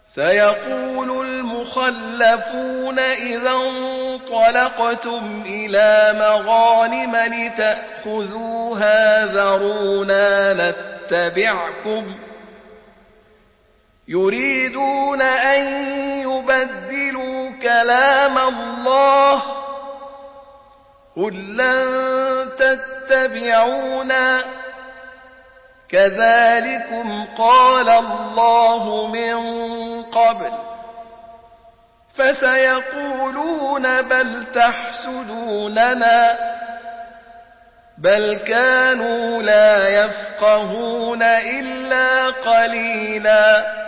سيقول المخلفون إذا انطلقتم إلى مغانم لتأخذوها ذرونا نتبعكم يريدون أن يبدلوا كلام الله قل لن تتبعونا كذلكم قال الله من قبل فسيقولون بل تحسدوننا بل كانوا لا يفقهون إلا قليلا